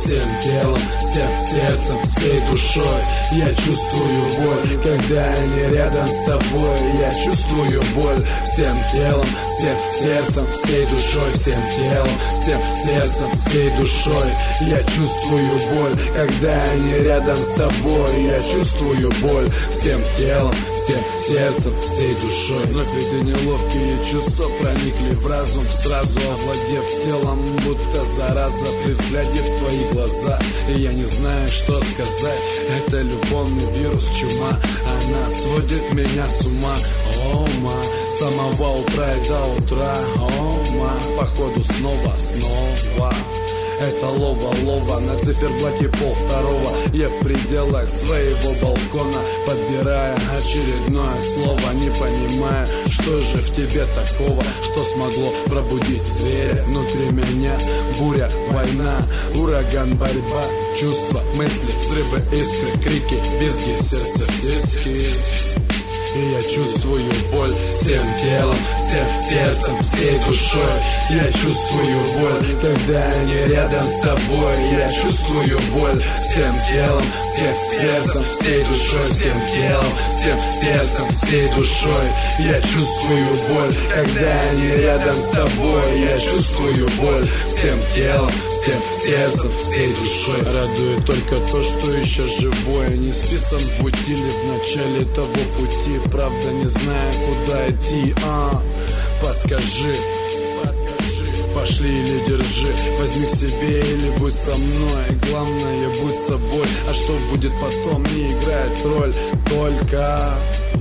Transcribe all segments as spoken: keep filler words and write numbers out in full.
всем телом, всем сердцем, всей душой. Я чувствую боль, когда они рядом с тобой. Я чувствую боль всем телом, всем сердцем, всей душой. Всем телом, всем сердцем, всей душой. Я чувствую боль, когда они рядом с тобой. Я чувствую боль всем телом, всем сердцем, всей душой. Вновь эти неловкие чувства проникли в разум, сразу овладев телом, будто зараза при взгляде в твои глаза. И я не знаю, что сказать. Это любовный вирус, чума. Она сводит меня с ума. О, ма, с самого утра и до утра. О, ма, походу снова, снова. Это лова, лова на циферблате пол второго. Я в пределах своего балкона, подбирая очередное слово, не понимая, что же в тебе такого, что смогло пробудить зверя внутри меня. Буря, война, ураган, борьба, чувства, мысли, взрывы, искры, крики, визги, сердце в диски. И я чувствую боль всем телом, всем сердцем, всей душой. Я чувствую боль, когда они рядом с тобой. Я чувствую боль всем телом, всем сердцем, всей душой. Всем телом, всем сердцем, всей душой. Я чувствую боль, когда они рядом с тобой. Я чувствую боль всем телом, всем сердцем, всей душой. Радует только то, что еще живое, не списан в утиле в начале того пути. Правда, не знаю, куда идти, а подскажи, подскажи. Пошли или держи, возьми к себе или будь со мной. Главное, будь собой, а что будет потом, не играет роль. Только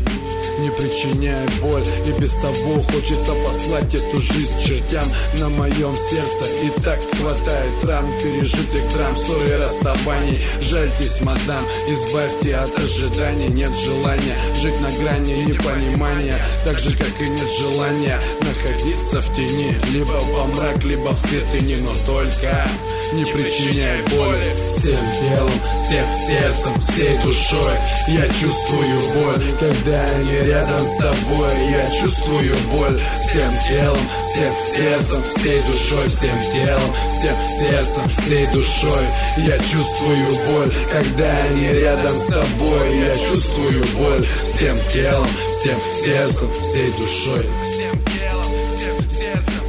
не причиняй боль. И без того хочется послать эту жизнь чертям. На моем сердце и так хватает ран, пережитых драм, ссор и расставаний. Жальтесь, мадам, избавьте от ожиданий. Нет желания жить на грани непонимания, так же, как и нет желания находиться в тени, либо во мрак, либо в святыне. Но только не причиняй боли всем телом, всем сердцем, всей душой. Я чувствую боль, когда они рядом с тобой. Я чувствую боль всем телом, всем сердцем, всей душой. Всем телом, всем сердцем, всей душой. Я чувствую боль, когда они рядом с тобой. Я чувствую боль всем телом, всем сердцем, всей душой. Всем телом, всем сердцем.